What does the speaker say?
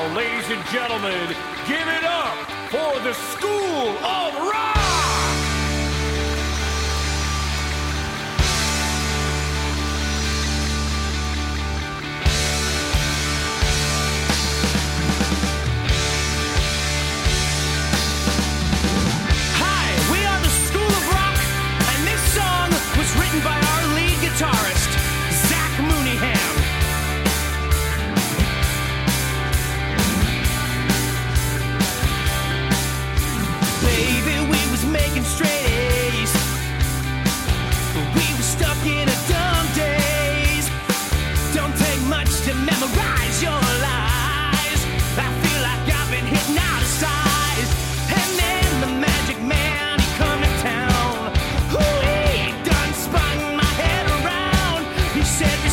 ladies and gentlemen, give it up for the School of Rock! Hi, we are the School of Rock, and this song was written by our lead guitarist, Zach Mooneyham. Baby, we was making straight A's, but we were stuck in a dumb daze. Don't take much to memorize your lies. I feel like I've been hypnotized. And then the magic man, he come to town. Ooh, he done spun my head around. He said,